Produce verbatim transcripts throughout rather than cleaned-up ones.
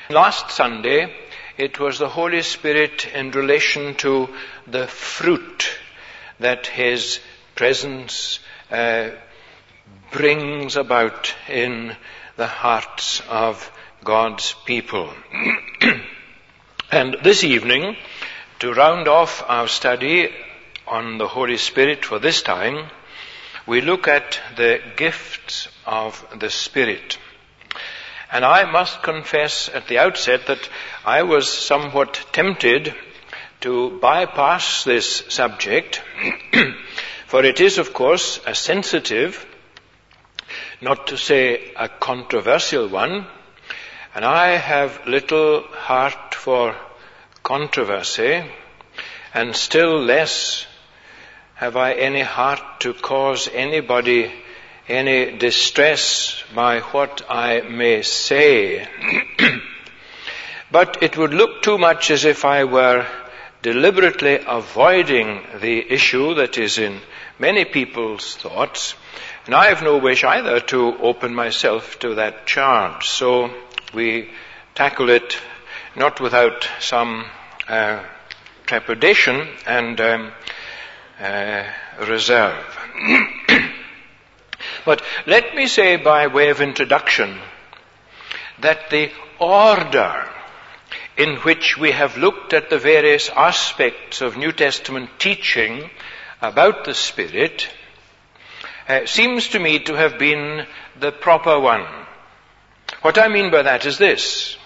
Last Sunday, it was the Holy Spirit in relation to the fruit that His presence uh, brings about in the hearts of God's people. And this evening, to round off our study on the Holy Spirit for this time, we look at the gifts of the Spirit. And I must confess at the outset that I was somewhat tempted to bypass this subject, for it is, of course, a sensitive, not to say a controversial one, and I have little heart for controversy, and still less have I any heart to cause anybody any distress by what I may say. But it would look too much as if I were deliberately avoiding the issue that is in many people's thoughts, and I have no wish either to open myself to that charge. So we tackle it not without some uh, trepidation and um, uh, reserve. But let me say by way of introduction that the order in which we have looked at the various aspects of New Testament teaching about the Spirit uh, seems to me to have been the proper one. What I mean by that is this.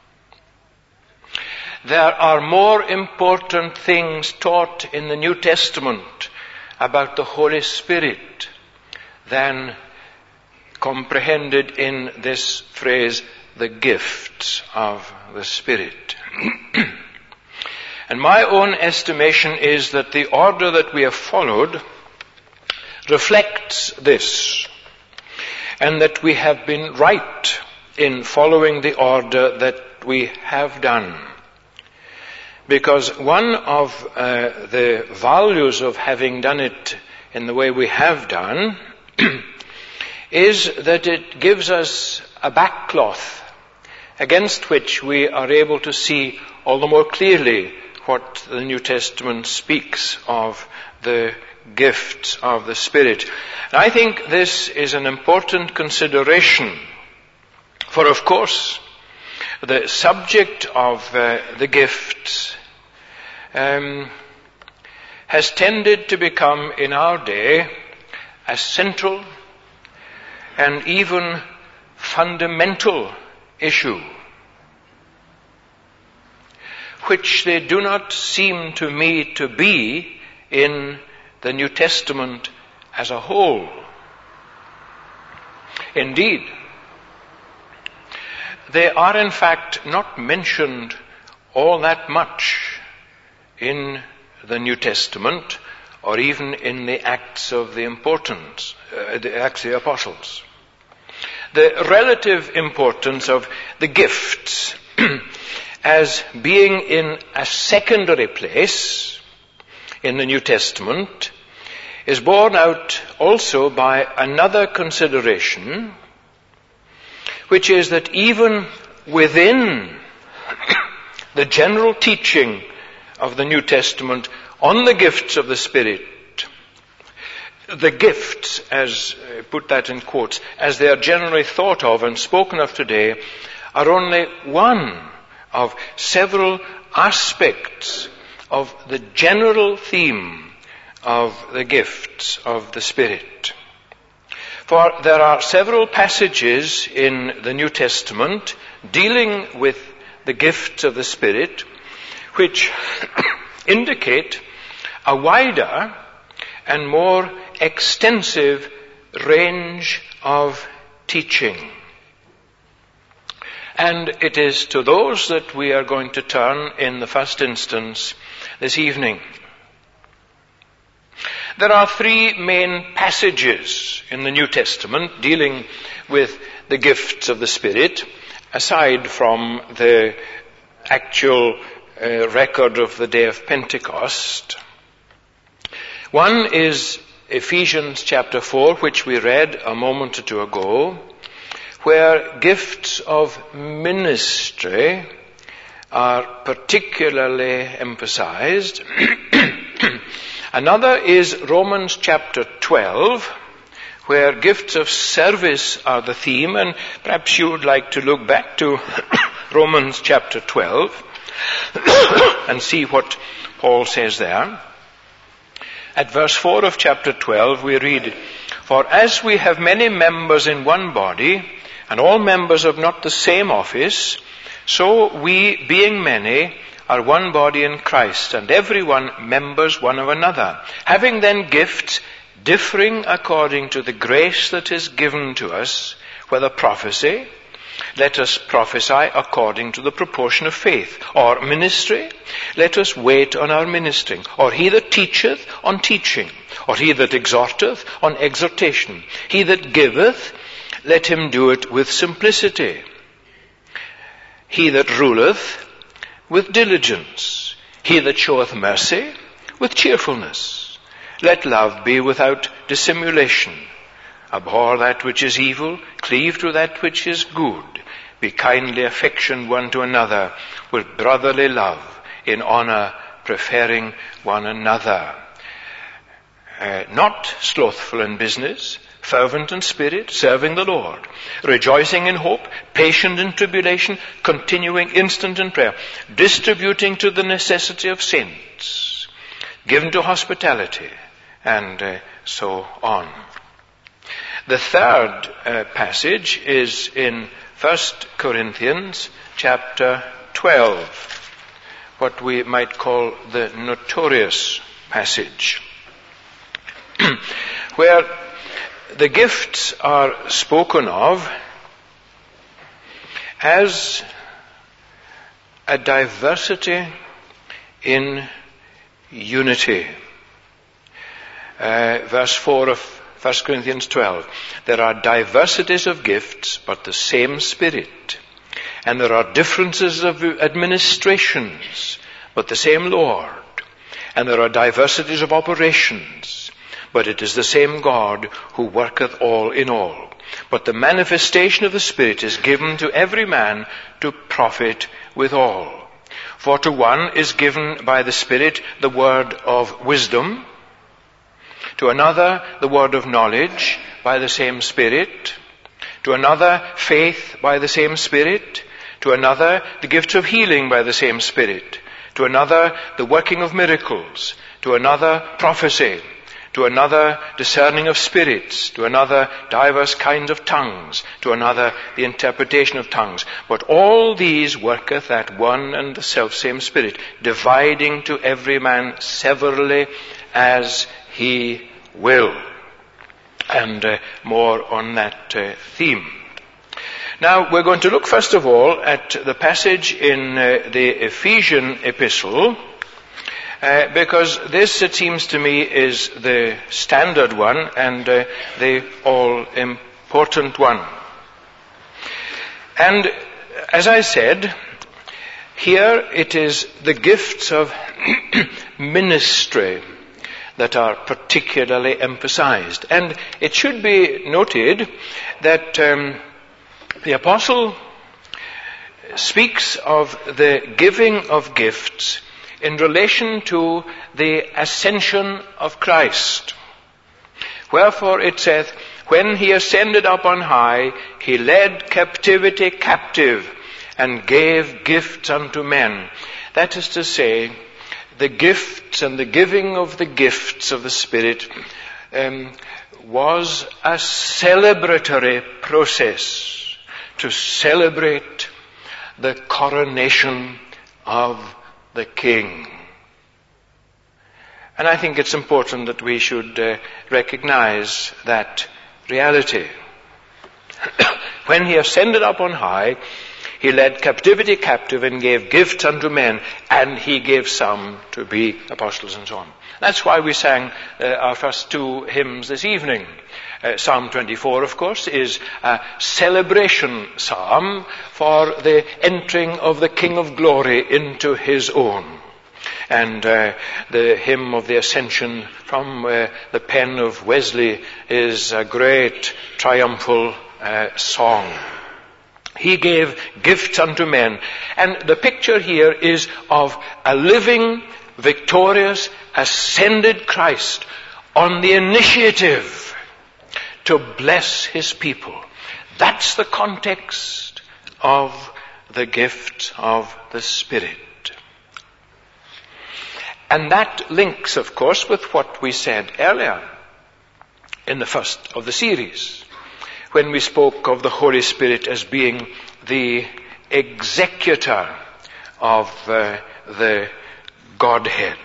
There are more important things taught in the New Testament about the Holy Spirit than comprehended in this phrase, the gifts of the Spirit. And my own estimation is that the order that we have followed reflects this, and that we have been right in following the order that we have done. Because one of uh, the values of having done it in the way we have done is that it gives us a backcloth against which we are able to see all the more clearly what the New Testament speaks of the gifts of the Spirit. And I think this is an important consideration, for of course the subject of uh, the gifts um, has tended to become in our day a central and even fundamental issue, which they do not seem to me to be in the New Testament as a whole. Indeed, they are in fact not mentioned all that much in the New Testament, or even in the Acts of the Importance, uh, the Acts of the Apostles. The relative importance of the gifts as being in a secondary place in the New Testament is borne out also by another consideration, which is that even within the general teaching of the New Testament on the gifts of the Spirit, the gifts, as uh, put that in quotes, as they are generally thought of and spoken of today, are only one of several aspects of the general theme of the gifts of the Spirit. For there are several passages in the New Testament dealing with the gifts of the Spirit which indicate a wider and more extensive range of teaching. And it is to those that we are going to turn in the first instance this evening. There are three main passages in the New Testament dealing with the gifts of the Spirit, aside from the actual uh, record of the day of Pentecost. One is Ephesians chapter four, which we read a moment or two ago, where gifts of ministry are particularly emphasized. Another is Romans chapter twelve, where gifts of service are the theme, and perhaps you would like to look back to Romans chapter twelve and see what Paul says there. At verse four of chapter twelve we read, "For as we have many members in one body, and all members of not the same office, so we, being many, are one body in Christ, and everyone members one of another. Having then gifts differing according to the grace that is given to us, whether prophecy, let us prophesy according to the proportion of faith. Or ministry, let us wait on our ministering. Or he that teacheth, on teaching. Or he that exhorteth, on exhortation. He that giveth, let him do it with simplicity. He that ruleth, with diligence. He that showeth mercy, with cheerfulness. Let love be without dissimulation. Abhor that which is evil, cleave to that which is good. Be kindly affectioned one to another, with brotherly love, in honor, preferring one another. Uh, not slothful in business, fervent in spirit, serving the Lord, rejoicing in hope, patient in tribulation, continuing instant in prayer, distributing to the necessity of saints, given to hospitality, and uh, so on." The third uh, passage is in First Corinthians chapter twelve, what we might call the notorious passage, where the gifts are spoken of as a diversity in unity. Uh, verse four of First Corinthians twelve. "There are diversities of gifts, but the same Spirit. And there are differences of administrations, but the same Lord. And there are diversities of operations, but it is the same God who worketh all in all. But the manifestation of the Spirit is given to every man to profit withal. For to one is given by the Spirit the word of wisdom, to another the word of knowledge by the same Spirit, to another faith by the same Spirit, to another the gifts of healing by the same Spirit, to another the working of miracles, to another prophecy, to another discerning of spirits, to another divers kinds of tongues, to another the interpretation of tongues. But all these worketh that one and the selfsame Spirit, dividing to every man severally as he will." And uh, more on that uh, theme. Now we're going to look first of all at the passage in uh, the Ephesian epistle, uh, because this, it seems to me, is the standard one and uh, the all-important one. And as I said, here it is the gifts of ministry that are particularly emphasized. And it should be noted that um, the apostle speaks of the giving of gifts in relation to the ascension of Christ. Wherefore it saith, "When he ascended up on high, he led captivity captive and gave gifts unto men." That is to say, the gifts and the giving of the gifts of the Spirit um, was a celebratory process to celebrate the coronation of the King. And I think it's important that we should uh, recognize that reality. When he ascended up on high, he led captivity captive and gave gifts unto men, and he gave some to be apostles and so on. That's why we sang uh, our first two hymns this evening. Uh, Psalm twenty-four, of course, is a celebration psalm for the entering of the King of Glory into his own. And uh, the hymn of the Ascension from uh, the pen of Wesley is a great triumphal uh, song. He gave gifts unto men. And the picture here is of a living, victorious, ascended Christ on the initiative to bless his people. That's the context of the gift of the Spirit. And that links, of course, with what we said earlier in the first of the series, when we spoke of the Holy Spirit as being the executor of uh, the Godhead.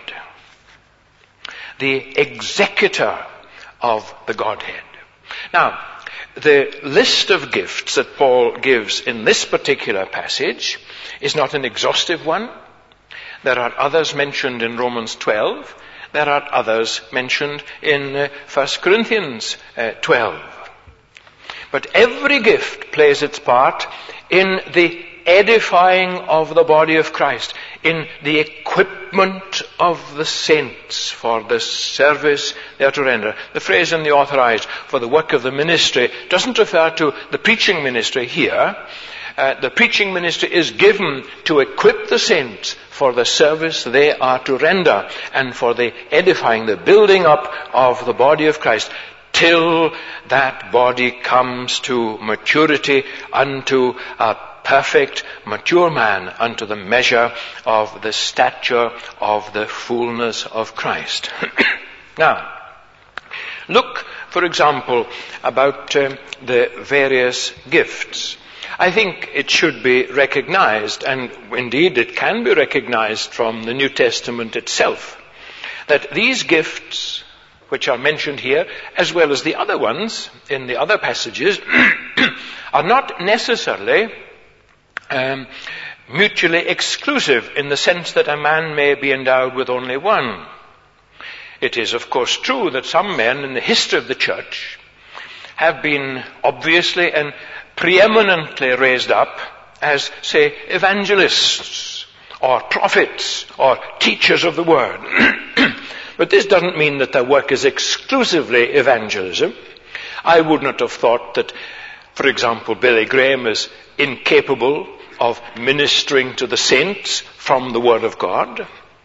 The executor of the Godhead. Now, the list of gifts that Paul gives in this particular passage is not an exhaustive one. There are others mentioned in Romans twelve. There are others mentioned in uh, First Corinthians uh, twelve. But every gift plays its part in the edifying of the body of Christ, in the equipment of the saints for the service they are to render. The phrase in the Authorized, for the work of the ministry, doesn't refer to the preaching ministry here. Uh, the preaching ministry is given to equip the saints for the service they are to render and for the edifying, the building up of the body of Christ, till that body comes to maturity, unto a perfect, mature man, unto the measure of the stature of the fullness of Christ. Now, look, for example, about uh, the various gifts. I think it should be recognized, and indeed it can be recognized from the New Testament itself, that these gifts, which are mentioned here, as well as the other ones in the other passages, are not necessarily um, mutually exclusive in the sense that a man may be endowed with only one. It is, of course, true that some men in the history of the church have been obviously and preeminently raised up as, say, evangelists or prophets or teachers of the word. But this doesn't mean that their work is exclusively evangelism. I would not have thought that, for example, Billy Graham is incapable of ministering to the saints from the Word of God.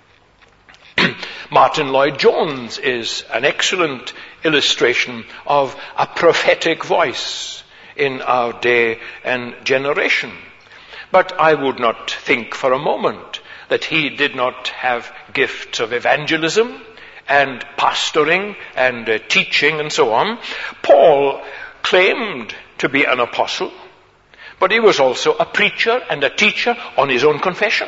Martin Lloyd-Jones is an excellent illustration of a prophetic voice in our day and generation. But I would not think for a moment that he did not have gifts of evangelism and pastoring and uh, teaching and so on. Paul claimed to be an apostle, but he was also a preacher and a teacher on his own confession.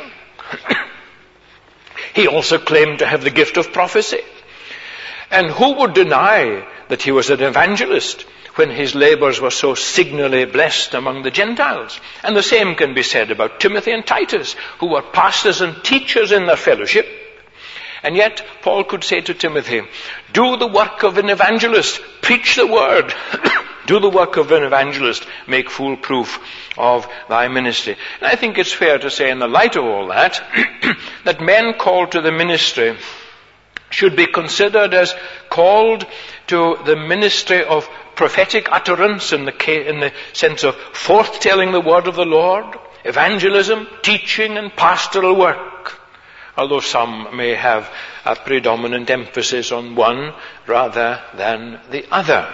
He also claimed to have the gift of prophecy. And who would deny that he was an evangelist when his labors were so signally blessed among the Gentiles? And the same can be said about Timothy and Titus, who were pastors and teachers in their fellowship. And yet, Paul could say to Timothy, do the work of an evangelist, preach the word, do the work of an evangelist, make full proof of thy ministry. And I think it's fair to say, in the light of all that, that men called to the ministry should be considered as called to the ministry of prophetic utterance in the, in the sense of forth-telling the word of the Lord, evangelism, teaching, and pastoral work, although some may have a predominant emphasis on one rather than the other.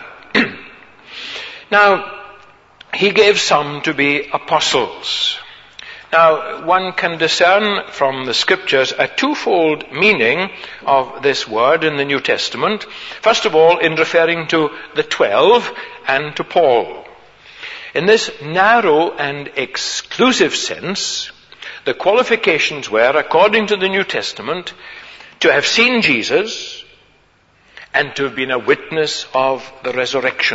Now, he gave some to be apostles. Now, one can discern from the scriptures a twofold meaning of this word in the New Testament. First of all, in referring to the twelve and to Paul. In this narrow and exclusive sense, the qualifications were, according to the New Testament, to have seen Jesus and to have been a witness of the resurrection.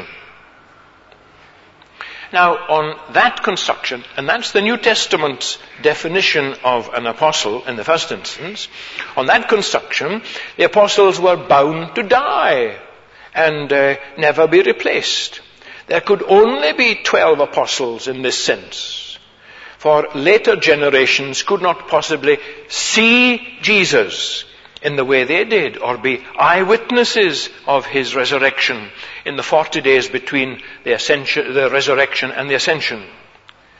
Now, on that construction, and that's the New Testament's definition of an apostle in the first instance, on that construction, the apostles were bound to die and uh, never be replaced. There could only be twelve apostles in this sense, for later generations could not possibly see Jesus in the way they did, or be eyewitnesses of his resurrection in the forty days between the ascension, the resurrection and the ascension.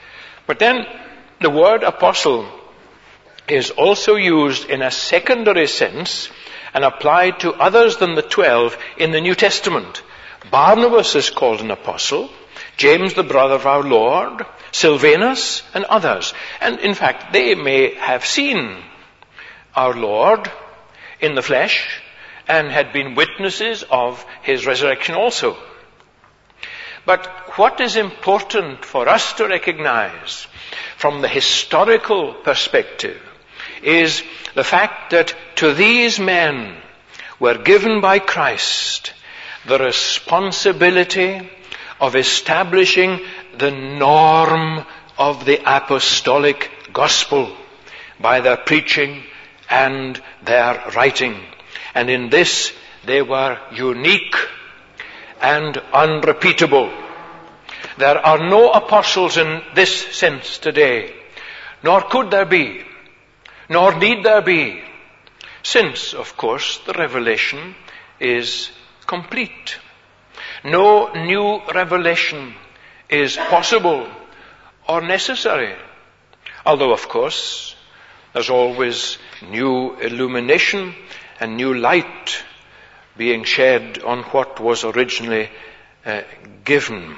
But then the word apostle is also used in a secondary sense and applied to others than the twelve in the New Testament. Barnabas is called an apostle, James the brother of our Lord, Silvanus and others. And in fact, they may have seen our Lord in the flesh and had been witnesses of his resurrection also. But what is important for us to recognize from the historical perspective is the fact that to these men were given by Christ the responsibility of establishing the norm of the apostolic gospel by their preaching and their writing. And in this they were unique and unrepeatable. There are no apostles in this sense today, nor could there be, nor need there be, since, of course, the revelation is complete. No new revelation is possible or necessary. Although, of course, there's always new illumination and new light being shed on what was originally uh, given.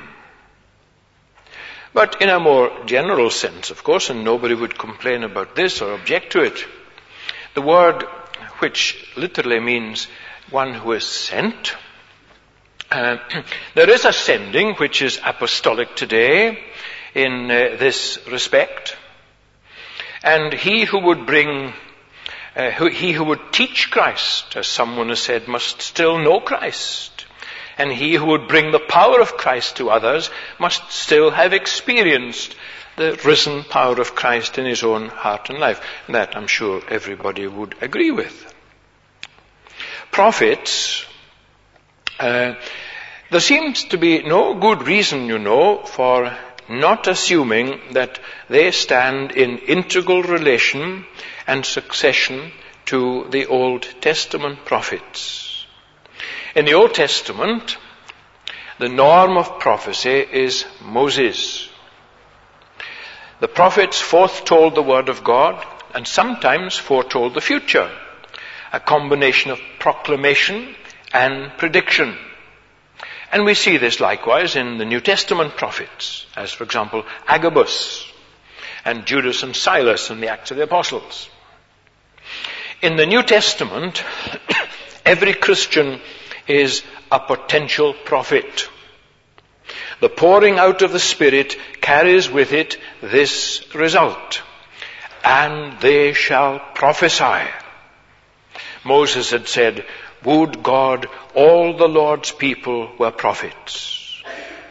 But in a more general sense, of course, and nobody would complain about this or object to it, the word, which literally means one who is sent, uh, there is a sending which is apostolic today in uh, this respect. And he who would bring, uh, who, he who would teach Christ, as someone has said, must still know Christ. And he who would bring the power of Christ to others must still have experienced the risen power of Christ in his own heart and life. And that, I'm sure, everybody would agree with. Prophets, uh, there seems to be no good reason, you know, for not assuming that they stand in integral relation and succession to the Old Testament prophets. In the Old Testament, the norm of prophecy is Moses. The prophets foretold the word of God and sometimes foretold the future, a combination of proclamation and prediction. And we see this likewise in the New Testament prophets, as for example Agabus and Judas and Silas in the Acts of the Apostles. In the New Testament, every Christian is a potential prophet. The pouring out of the Spirit carries with it this result: and they shall prophesy. Moses had said, "Would God all the Lord's people were prophets."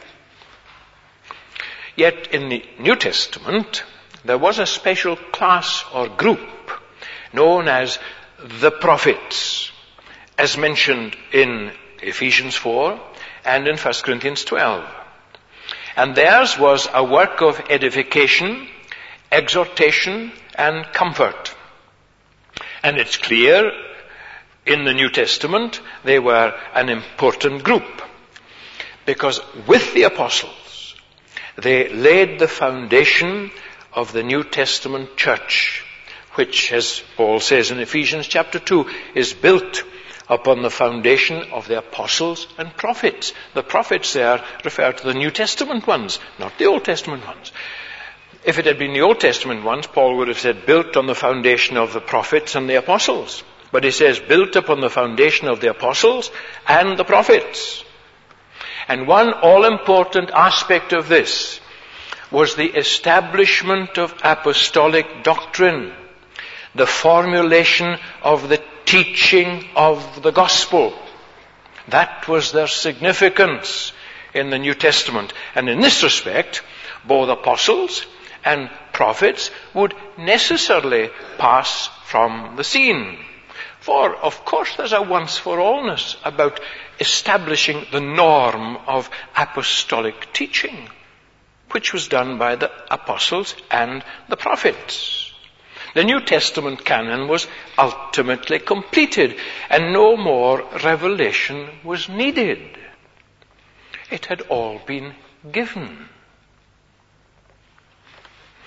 Yet in the New Testament, there was a special class or group known as the prophets, as mentioned in Ephesians four and in First Corinthians twelve. And theirs was a work of edification, exhortation, and comfort. And it's clear in the New Testament they were an important group, because with the apostles they laid the foundation of the New Testament church, which, as Paul says in Ephesians chapter two, is built upon the foundation of the apostles and prophets. The prophets there refer to the New Testament ones, not the Old Testament ones. If it had been the Old Testament ones, Paul would have said built on the foundation of the prophets and the apostles. But he says built upon the foundation of the apostles and the prophets. And one all-important aspect of this was the establishment of apostolic doctrine, the formulation of the teaching of the gospel. That was their significance in the New Testament. And in this respect, both apostles and prophets would necessarily pass from the scene. For, of course, there's a once-for-allness about establishing the norm of apostolic teaching, which was done by the apostles and the prophets. The New Testament canon was ultimately completed, and no more revelation was needed. It had all been given.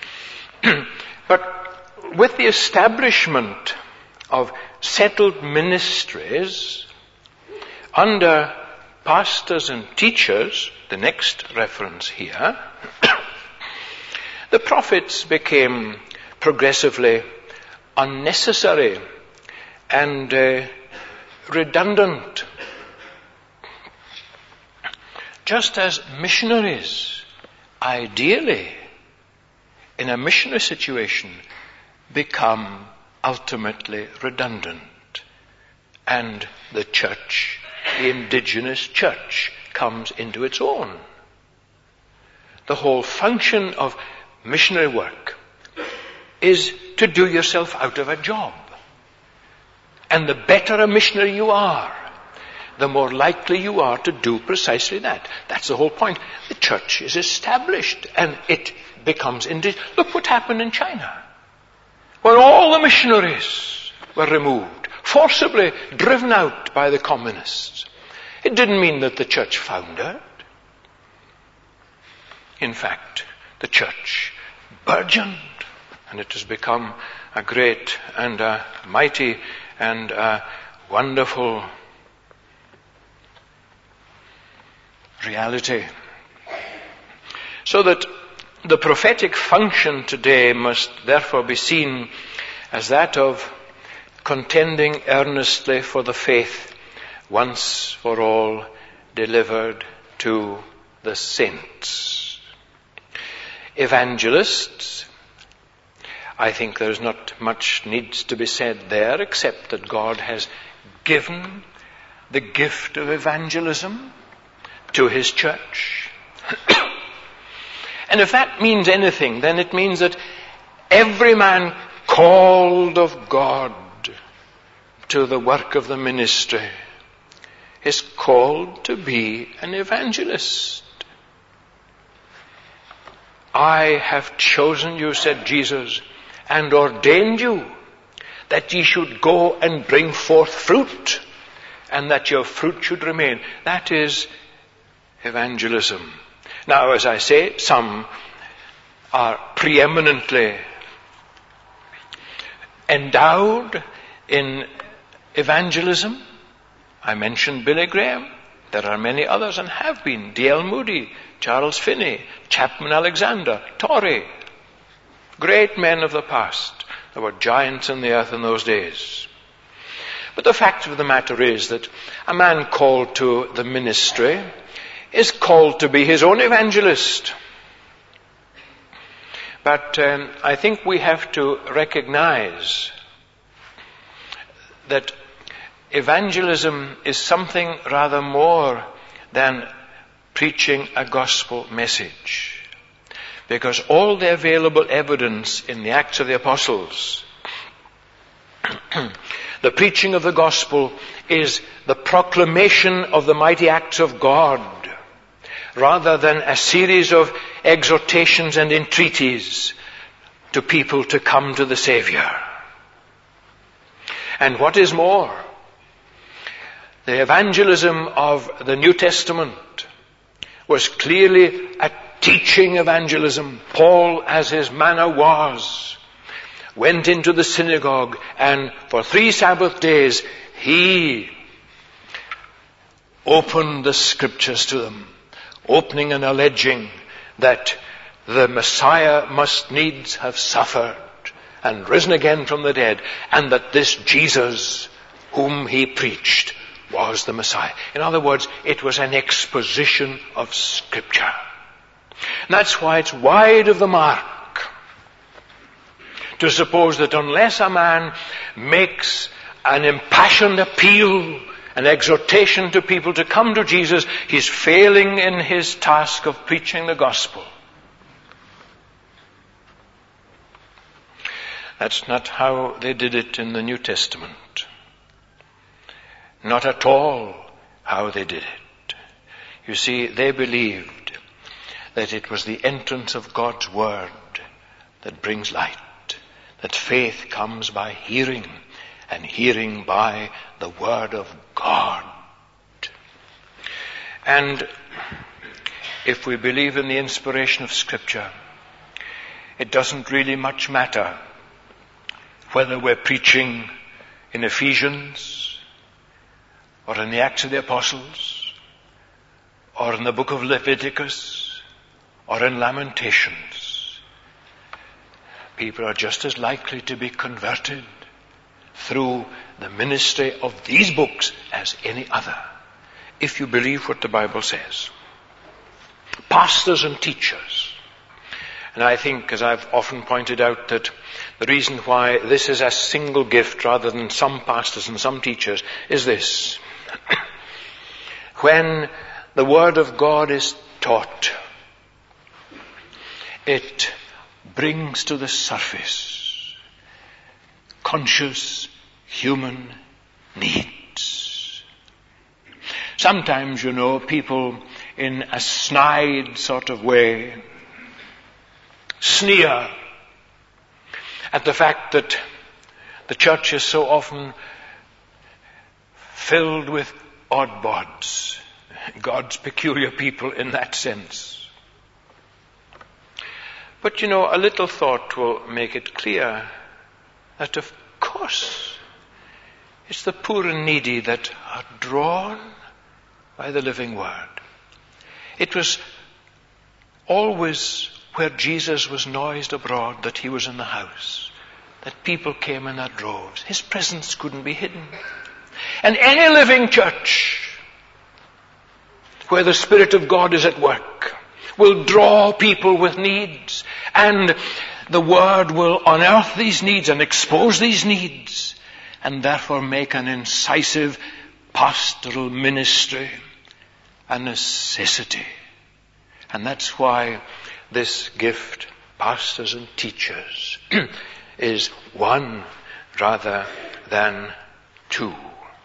But with the establishment of settled ministries under pastors and teachers, the next reference here, the prophets became progressively unnecessary and uh, redundant. Just as missionaries, ideally, in a missionary situation, become ultimately redundant, and the church, the indigenous church, comes into its own. The whole function of missionary work is to do yourself out of a job. And the better a missionary you are, the more likely you are to do precisely that. That's the whole point. The church is established and it becomes indeed. Look what happened in China, where all the missionaries were removed, forcibly driven out by the communists. It didn't mean that the church foundered. In fact, the church burgeoned, and it has become a great and a mighty and a wonderful reality. So that the prophetic function today must therefore be seen as that of contending earnestly for the faith once for all delivered to the saints. Evangelists, I think there's not much needs to be said there except that God has given the gift of evangelism to His church. And if that means anything, then it means that every man called of God to the work of the ministry is called to be an evangelist. I have chosen you, said Jesus, and ordained you that ye should go and bring forth fruit, and that your fruit should remain. That is evangelism. Now, as I say, some are preeminently endowed in evangelism. I mentioned Billy Graham. There are many others and have been. D L Moody, Charles Finney, Chapman Alexander, Torrey. Great men of the past. There were giants in the earth in those days. But the fact of the matter is that a man called to the ministry is called to be his own evangelist. But um, I think we have to recognize that evangelism is something rather more than preaching a gospel message. Because all the available evidence in the Acts of the Apostles, the preaching of the gospel is the proclamation of the mighty acts of God, rather than a series of exhortations and entreaties to people to come to the Savior. And what is more, the evangelism of the New Testament was clearly a teaching evangelism. Paul, as his manner was, went into the synagogue, and for three Sabbath days he opened the scriptures to them, opening and alleging that the Messiah must needs have suffered and risen again from the dead, and that this Jesus whom he preached was the Messiah. In other words, it was an exposition of Scripture. And that's why it's wide of the mark to suppose that unless a man makes an impassioned appeal, an exhortation to people to come to Jesus, he's failing in his task of preaching the gospel. That's not how they did it in the New Testament. Not at all how they did it. You see, they believed that it was the entrance of God's Word that brings light, that faith comes by hearing, and hearing by the Word of God. And if we believe in the inspiration of Scripture, it doesn't really much matter whether we're preaching in Ephesians or in the Acts of the Apostles or in the book of Leviticus or in Lamentations. People are just as likely to be converted through the ministry of these books as any other, if you believe what the Bible says. Pastors and teachers. And I think, as I've often pointed out, that the reason why this is a single gift rather than some pastors and some teachers is this. When the Word of God is taught, it brings to the surface conscious human needs. Sometimes, you know, people in a snide sort of way sneer at the fact that the church is so often filled with oddbods, God's peculiar people in that sense. But you know, a little thought will make it clear that of course it's the poor and needy that are drawn by the living Word. It was always where Jesus was noised abroad that he was in the house, that people came in their droves. His presence couldn't be hidden. And any living church where the Spirit of God is at work will draw people with needs, and the Word will unearth these needs and expose these needs, and therefore make an incisive pastoral ministry a necessity. And that's why this gift, pastors and teachers, is one rather than two.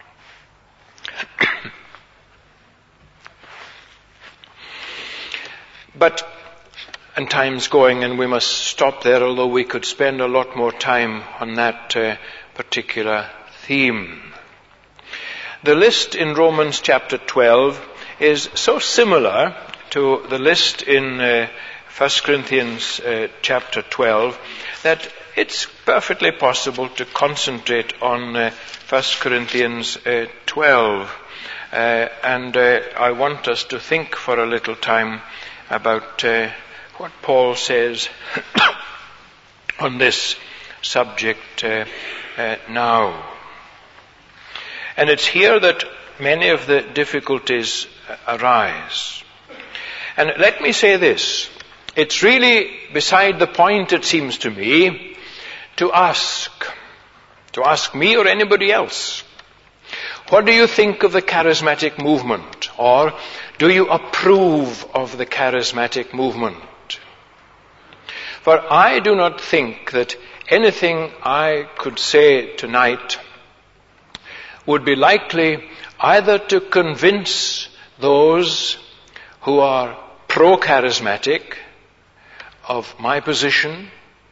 But, and time's going and we must stop there, although we could spend a lot more time on that uh, particular theme. The list in Romans chapter twelve is so similar to the list in uh, First Corinthians uh, chapter twelve that it's perfectly possible to concentrate on uh, First Corinthians uh, twelve. Uh, and uh, I want us to think for a little time about uh, what Paul says on this subject uh, uh, now. And it's here that many of the difficulties arise. And let me say this. It's really beside the point, it seems to me, to ask, to ask me or anybody else, what do you think of the charismatic movement? Or do you approve of the charismatic movement? For I do not think that anything I could say tonight would be likely either to convince those who are pro-charismatic of my position,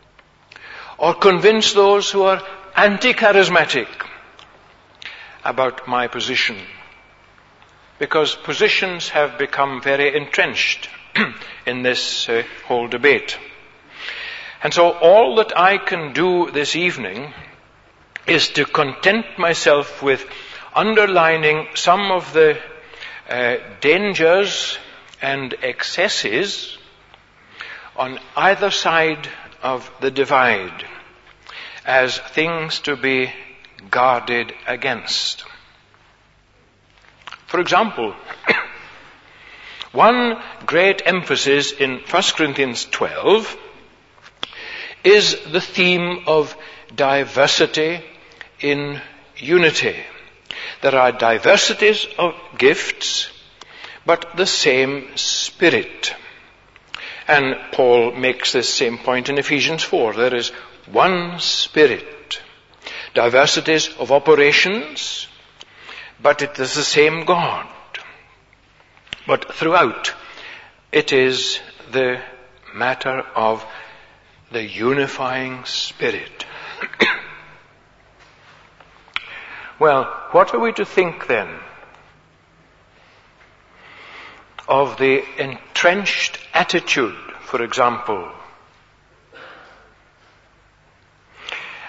or convince those who are anti-charismatic about my position. Because positions have become very entrenched in this uh, whole debate. And so all that I can do this evening is to content myself with underlining some of the uh, dangers and excesses on either side of the divide as things to be guarded against. For example, one great emphasis in First Corinthians twelve is the theme of diversity in unity. There are diversities of gifts, but the same Spirit. And Paul makes this same point in Ephesians four. There is one Spirit. Diversities of operations, but it is the same God. But throughout, it is the matter of the unifying Spirit. Well, what are we to think then of the entrenched attitude, for example,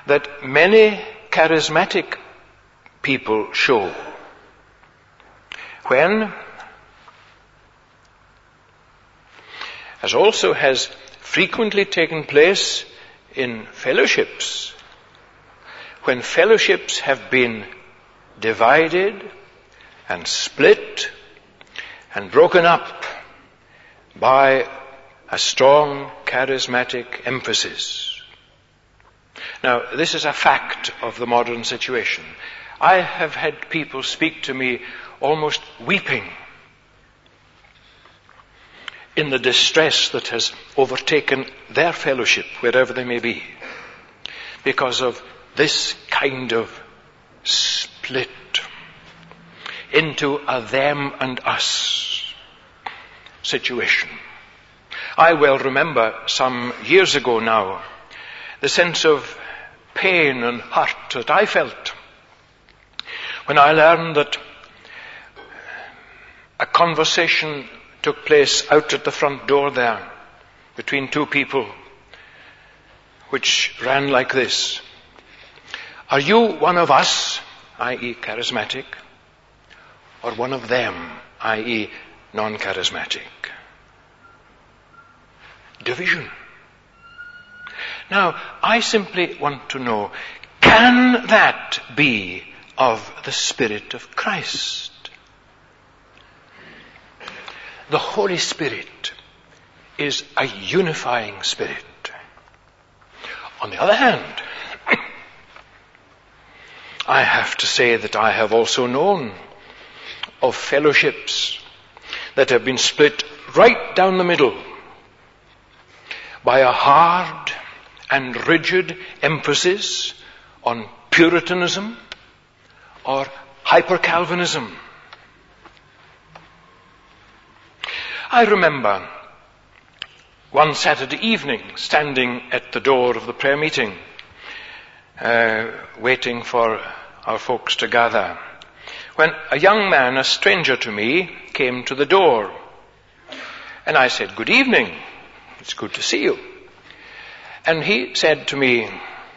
that many charismatic people show when, as also has frequently taken place in fellowships, when fellowships have been divided and split and broken up by a strong charismatic emphasis. Now, this is a fact of the modern situation. I have had people speak to me almost weeping in the distress that has overtaken their fellowship, wherever they may be, because of this kind of split into a them and us situation. I well remember some years ago now the sense of pain and hurt that I felt when I learned that a conversation took place out at the front door there between two people, which ran like this: "Are you one of us, that is charismatic, or one of them, that is non-charismatic?" Division. Now, I simply want to know, can that be of the Spirit of Christ? The Holy Spirit is a unifying Spirit. On the other hand, I have to say that I have also known of fellowships that have been split right down the middle by a hard and rigid emphasis on Puritanism or hyper-Calvinism. I remember one Saturday evening standing at the door of the prayer meeting, uh, waiting for our folks to gather, when a young man, a stranger to me, came to the door. And I said, "Good evening. It's good to see you." And he said to me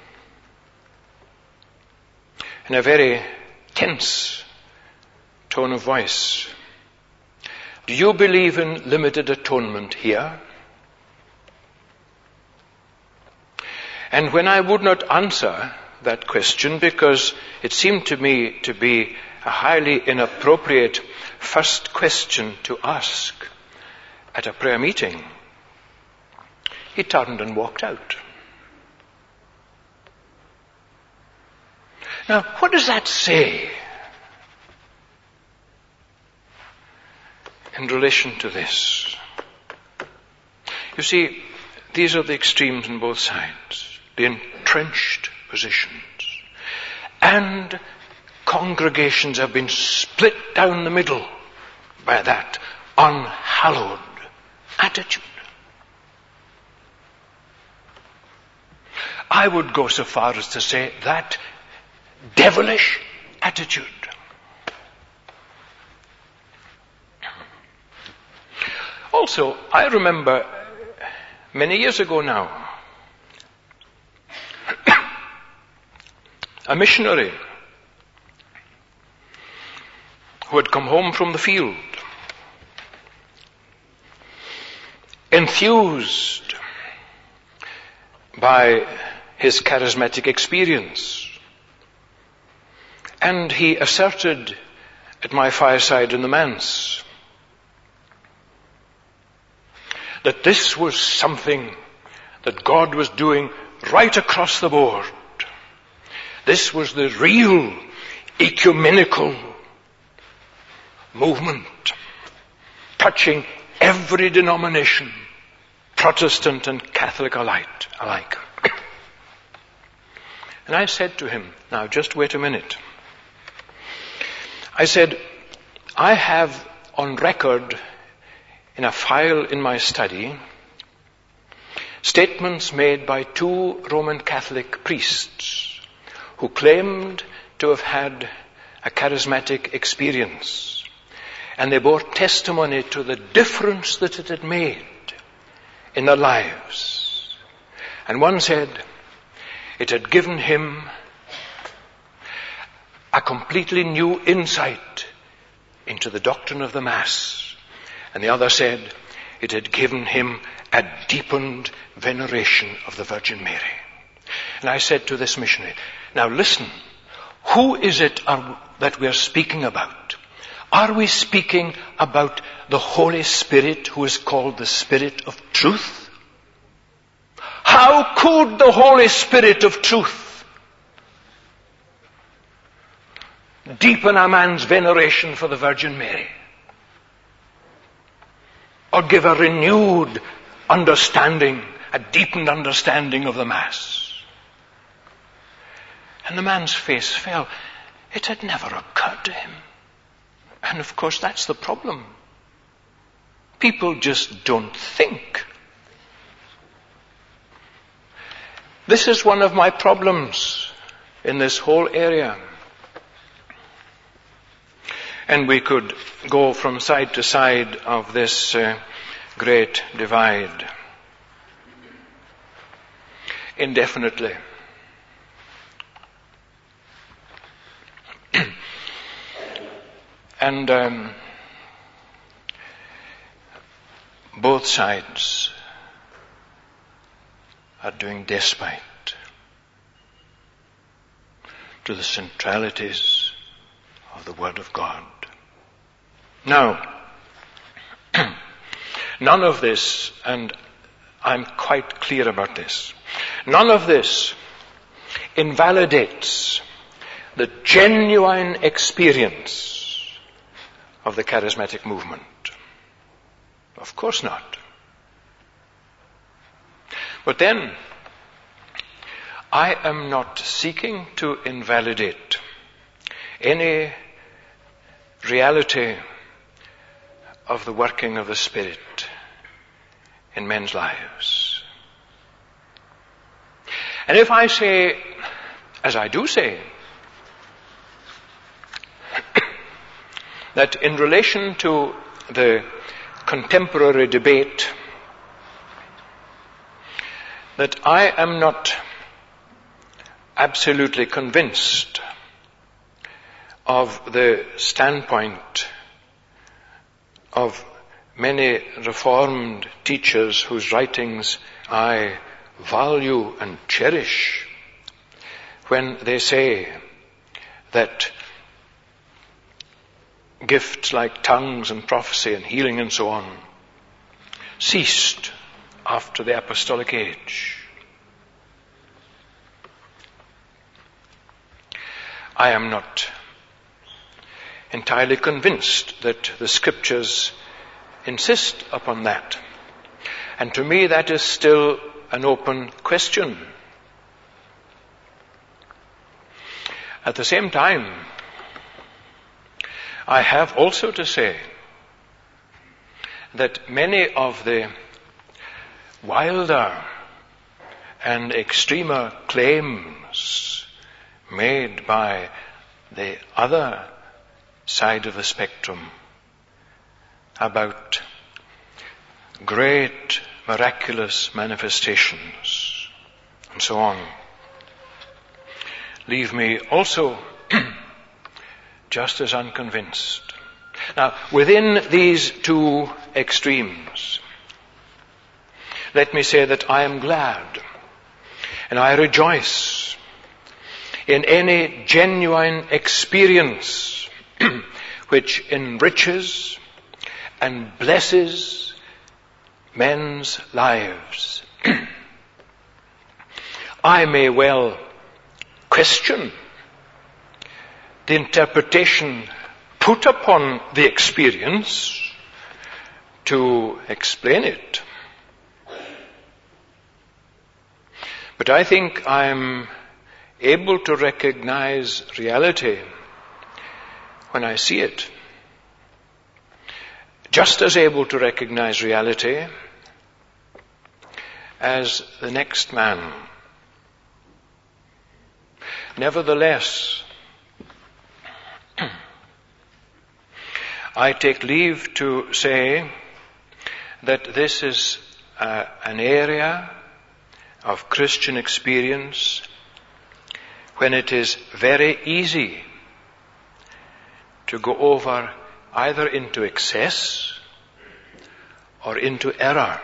in a very tense tone of voice, "Do you believe in limited atonement here?" And when I would not answer that question because it seemed to me to be a highly inappropriate first question to ask at a prayer meeting, he turned and walked out. Now, what does that say in relation to this? You see, these are the extremes on both sides, the entrenched positions. And congregations have been split down the middle by that unhallowed attitude. I would go so far as to say that devilish attitude. Also, I remember many years ago now, a missionary who had come home from the field, enthused by his charismatic experience. And he asserted at my fireside in the manse that this was something that God was doing right across the board. This was the real ecumenical movement, touching every denomination, Protestant and Catholic alike. And I said to him, "Now just wait a minute." I said, "I have on record in a file in my study statements made by two Roman Catholic priests who claimed to have had a charismatic experience. And they bore testimony to the difference that it had made in their lives. And one said, It had given him a completely new insight into the doctrine of the Mass. And the other said, it had given him a deepened veneration of the Virgin Mary. And I said to this missionary, now listen, who is it are, that we are speaking about? Are we speaking about the Holy Spirit, who is called the Spirit of Truth? How could the Holy Spirit of Truth deepen a man's veneration for the Virgin Mary? Or give a renewed understanding, a deepened understanding of the Mass? And the man's face fell. It had never occurred to him. And of course that's the problem. People just don't think. This is one of my problems in this whole area. And we could go from side to side of this uh, great divide indefinitely. And um, both sides are doing despite to the centralities of the Word of God. Now, none of this, and I'm quite clear about this, none of this invalidates the genuine experience of the charismatic movement. Of course not. But then, I am not seeking to invalidate any reality of the working of the Spirit in men's lives. And if I say, as I do say, that in relation to the contemporary debate, that I am not absolutely convinced of the standpoint of many Reformed teachers whose writings I value and cherish, when they say that gifts like tongues and prophecy and healing and so on ceased after the apostolic age. I am not entirely convinced that the Scriptures insist upon that. And to me that is still an open question. At the same time, I have also to say that many of the wilder and extremer claims made by the other side of the spectrum about great miraculous manifestations and so on leave me also just as unconvinced. Now, within these two extremes, let me say that I am glad and I rejoice in any genuine experience which enriches and blesses men's lives. I may well question the interpretation put upon the experience to explain it. But I think I'm able to recognize reality when I see it. Just as able to recognize reality as the next man. Nevertheless, I take leave to say that this is uh, an area of Christian experience when it is very easy to go over either into excess or into error.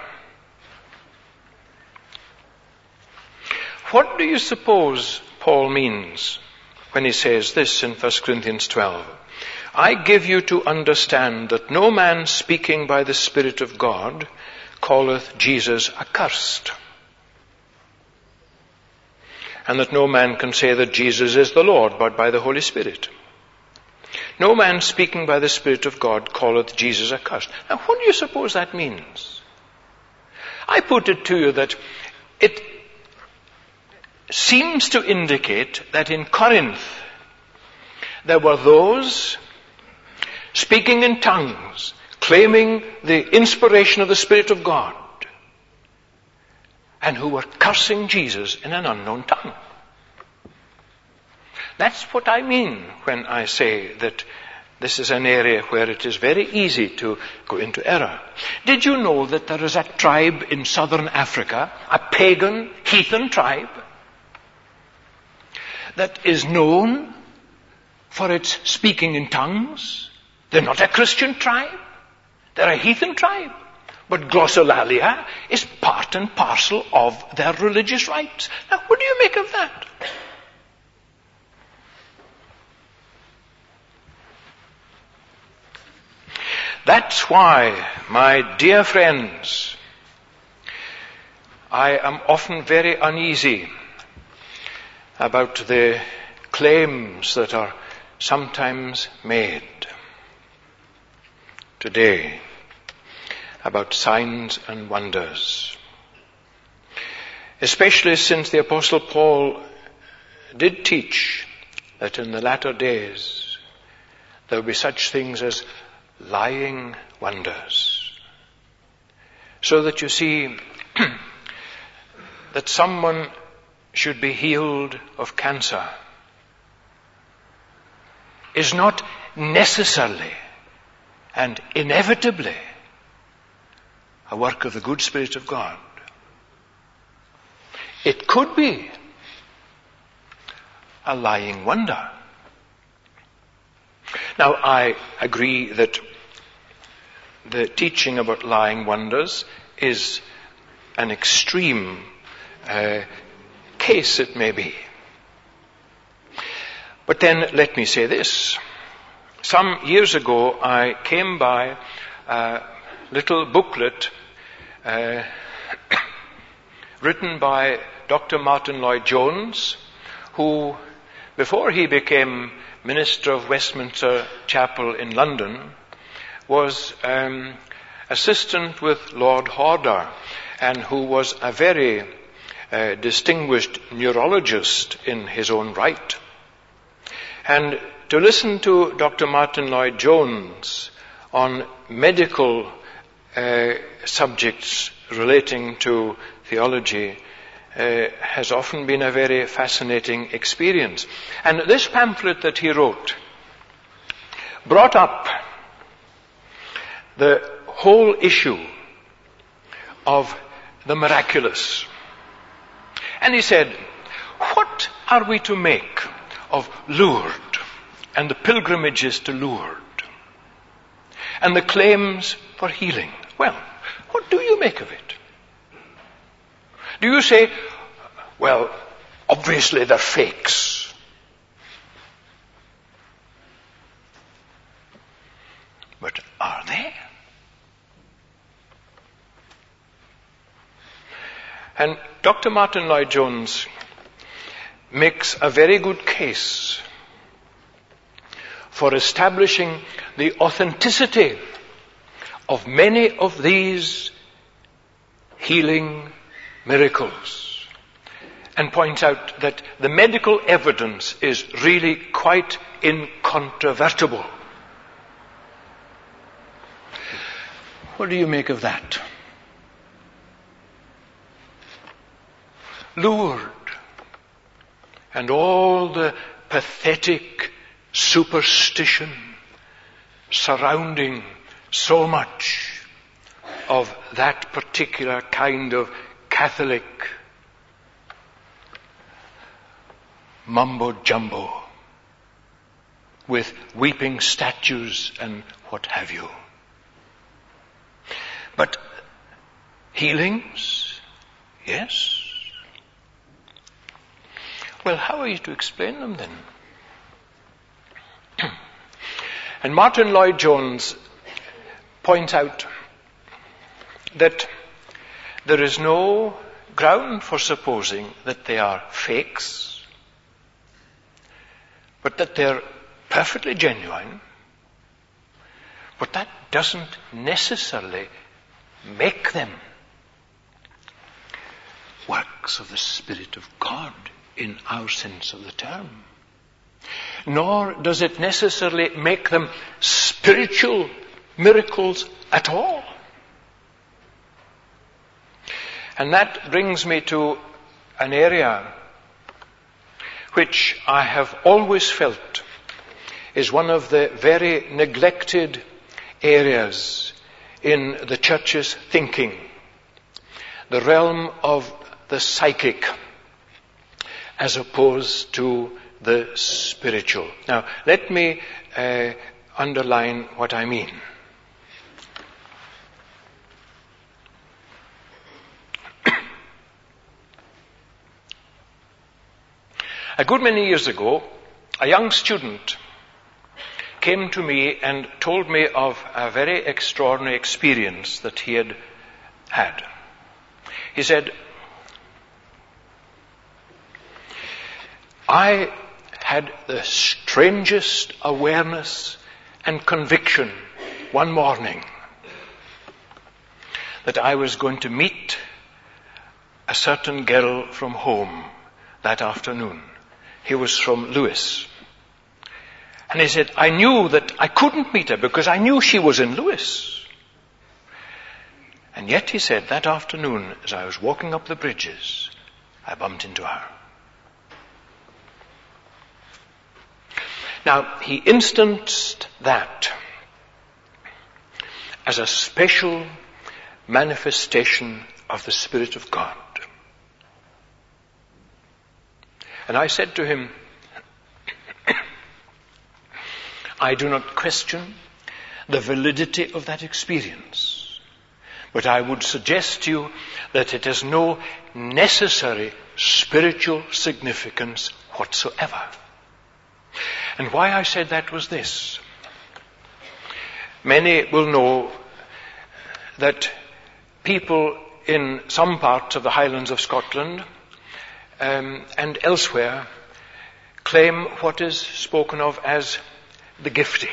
What do you suppose Paul means when he says this in First Corinthians twelve? I give you to understand that no man speaking by the Spirit of God calleth Jesus accursed, and that no man can say that Jesus is the Lord but by the Holy Spirit. No man speaking by the Spirit of God calleth Jesus accursed. Now, what do you suppose that means? I put it to you that it seems to indicate that in Corinth there were those speaking in tongues, claiming the inspiration of the Spirit of God, and who were cursing Jesus in an unknown tongue. That's what I mean when I say that this is an area where it is very easy to go into error. Did you know that there is a tribe in southern Africa, a pagan, heathen tribe, that is known for its speaking in tongues? They're not a Christian tribe. They're a heathen tribe. But glossolalia is part and parcel of their religious rites. Now, what do you make of that? That's why, my dear friends, I am often very uneasy about the claims that are sometimes made today about signs and wonders. Especially since the Apostle Paul did teach that in the latter days there will be such things as lying wonders. So that you see that someone should be healed of cancer is not necessarily and inevitably a work of the good Spirit of God. It could be a lying wonder. Now, I agree that the teaching about lying wonders is an extreme uh, case, it may be. But then let me say this. Some years ago, I came by a little booklet uh, written by Doctor Martin Lloyd-Jones, who, before he became minister of Westminster Chapel in London, was um, assistant with Lord Horder, and who was a very uh, distinguished neurologist in his own right. And to listen to Doctor Martin Lloyd-Jones on medical uh, subjects relating to theology uh, has often been a very fascinating experience. And this pamphlet that he wrote brought up the whole issue of the miraculous. And he said, what are we to make of Lourdes and the pilgrimages to Lourdes and the claims for healing? Well, what do you make of it? Do you say, well, obviously they're fakes? But are they? And Doctor Martin Lloyd-Jones makes a very good case for establishing the authenticity of many of these healing miracles, and points out that the medical evidence is really quite incontrovertible. What do you make of that? Lourdes and all the pathetic superstition surrounding so much of that particular kind of Catholic mumbo-jumbo with weeping statues and what have you. But healings, yes. Well, how are you to explain them then? And Martin Lloyd-Jones points out that there is no ground for supposing that they are fakes, but that they're perfectly genuine, but that doesn't necessarily make them works of the Spirit of God in our sense of the term. Nor does it necessarily make them spiritual miracles at all. And that brings me to an area which I have always felt is one of the very neglected areas in the church's thinking, the realm of the psychic as opposed to the spiritual. Now, let me uh, underline what I mean. A good many years ago, a young student came to me and told me of a very extraordinary experience that he had had. He said, I had the strangest awareness and conviction one morning that I was going to meet a certain girl from home that afternoon. He was from Lewis. And he said, I knew that I couldn't meet her because I knew she was in Lewis. And yet, he said, that afternoon, as I was walking up the bridges, I bumped into her. Now, he instanced that as a special manifestation of the Spirit of God. And I said to him, I do not question the validity of that experience, but I would suggest to you that it has no necessary spiritual significance whatsoever. And why I said that was this. Many will know that people in some parts of the Highlands of Scotland um, and elsewhere claim what is spoken of as the giftie,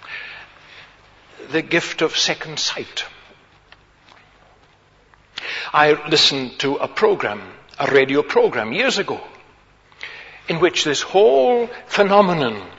the gift of second sight. I listened to a program, a radio program years ago, in which this whole phenomenon